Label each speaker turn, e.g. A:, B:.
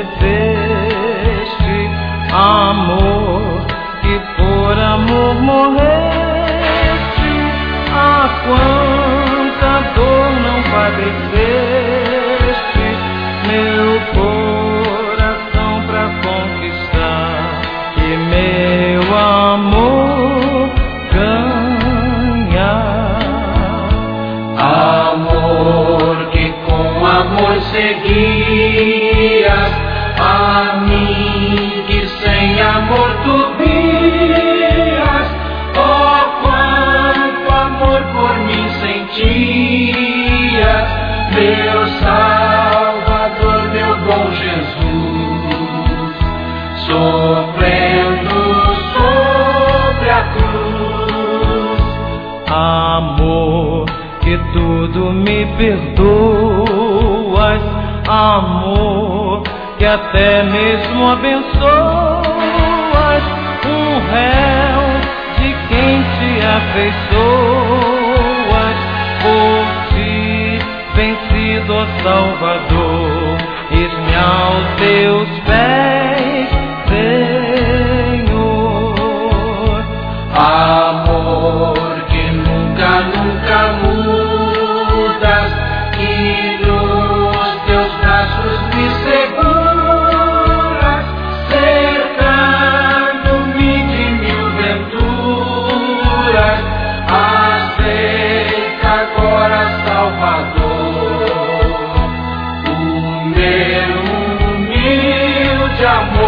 A: fizeste, amor que por amor morreste. Ah, quanta dor não padeceste, meu coração pra conquistar, e meu amor ganhar.
B: Amor que com amor seguias, a mim que sem amor tu vias. Oh, quanto amor por mim sentias, meu Salvador, meu bom Jesus, sofrendo sobre a cruz.
A: Amor que tudo me perdoas, amor que até mesmo abençoas, um réu de quem te afeiçoas, por ti vencido, ó Salvador, eis-me aos teus pés, Senhor.
B: Amor que nunca, nunca mudas, que nos teus braços me seguras, cercando-me de mil venturas. Aceita agora, Salvador, o meu humilde amor.